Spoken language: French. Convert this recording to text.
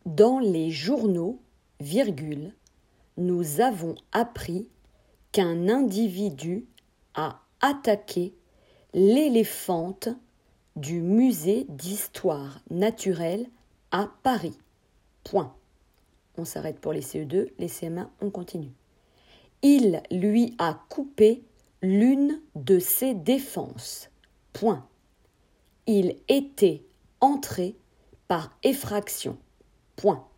Dans les journaux, virgule, nous avons appris qu'un individu a attaqué l'éléphante du musée d'histoire naturelle à Paris. Point. On s'arrête pour les CE2, les CM1, on continue. Il lui a coupé l'une de ses défenses. Point. Il était entré par effraction. Point.